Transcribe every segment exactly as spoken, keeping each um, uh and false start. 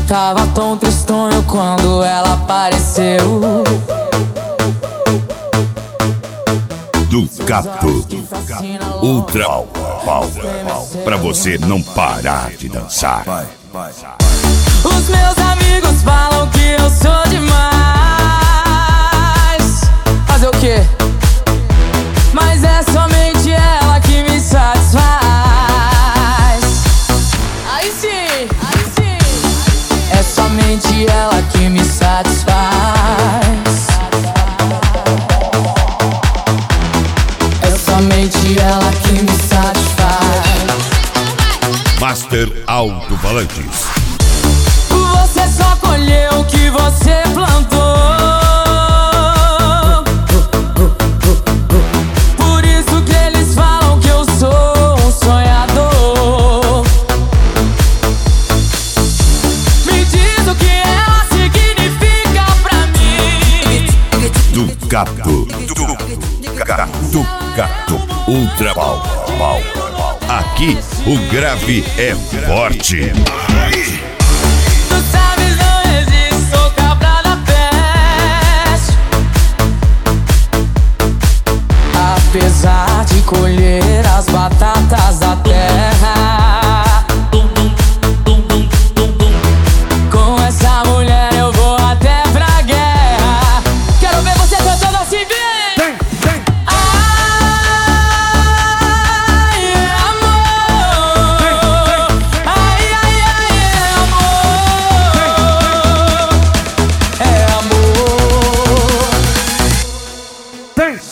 Tava tão tristonho quando ela apareceu. Ducato Ultra Power, pra você não parar de dançar. Os meus amigos falam que eu sou demais. Fazer o quê? Mas é somente ela que me satisfaz. Aí sim, aí sim. É somente ela que me satisfaz. É somente ela que me satisfaz. Master Alto-Falantes. Você só colheu o que você plantou. Por isso que eles falam que eu sou um sonhador. Me diz o que ela significa pra mim. Ducato Ducato Ultra Power. Aqui o grave é forte. Apesar de colher as batatas da terra, com essa mulher eu vou até pra guerra. Quero ver você cantando assim, vem! Ai, amor! Ai, ai, ai, é amor! É amor! Tem, tem!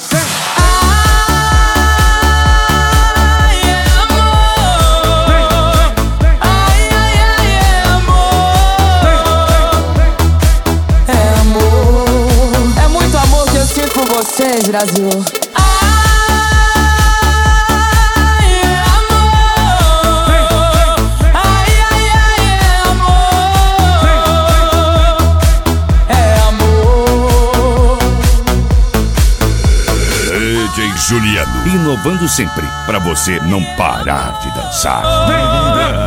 Vocês, Brasil. Ai, amor. Ai, ai, ai, é amor. É amor. D J Juliano, inovando sempre pra você não parar de dançar.